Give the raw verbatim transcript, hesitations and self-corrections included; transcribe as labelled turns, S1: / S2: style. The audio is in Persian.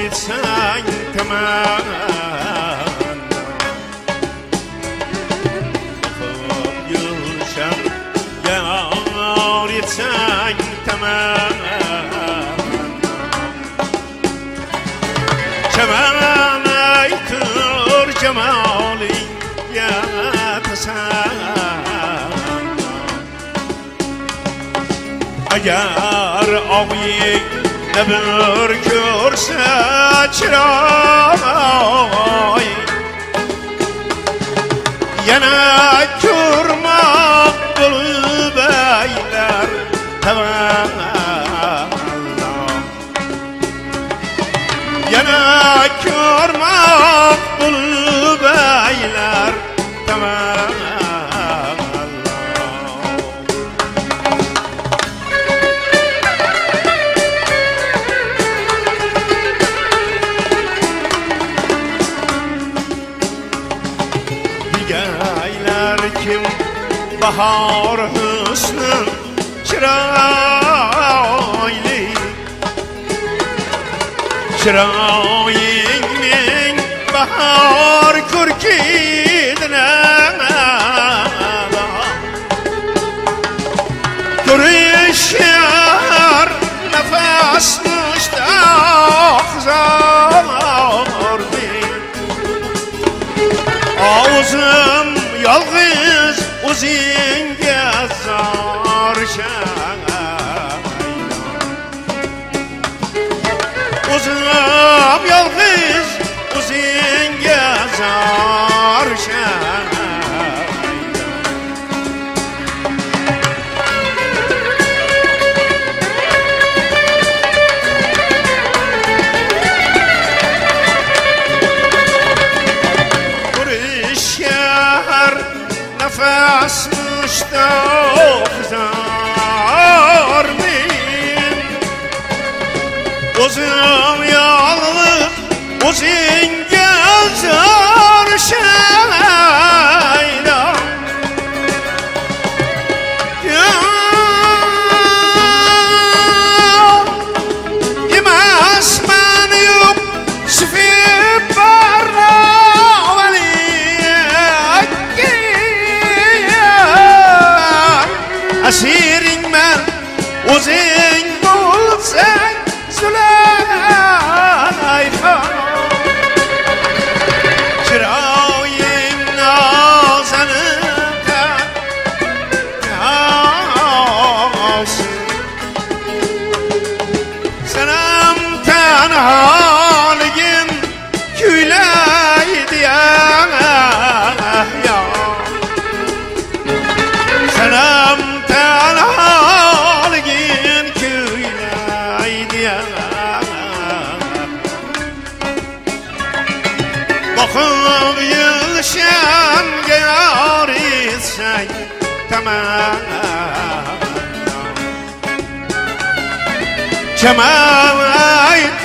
S1: يتساي كمان خب يلشم يار يتساي كمان شبان ايتر جمالي يا تسان اگر آوی نبر کرسه چرای yana kurmak bul beyler tevallah yana kurmak bul beyler tevallah kim bahar hüsnü çıraylı çırayının bahar kürkidine görüşür nefes müştak zardı ağzım yalnız uzun gezar şayla uzun yalnız uzun gezar şayla nefes müştak zar bin uzun yalnız uzun gezar şayla yemez ben yok sifip barra asirin men uzun bulsan Züleyha çırağın nazanıka yasın senem tenhaligin küyleydi ya senem tenhaligin küyleydi ya bakıp yılşan gel etsen tamam Cemal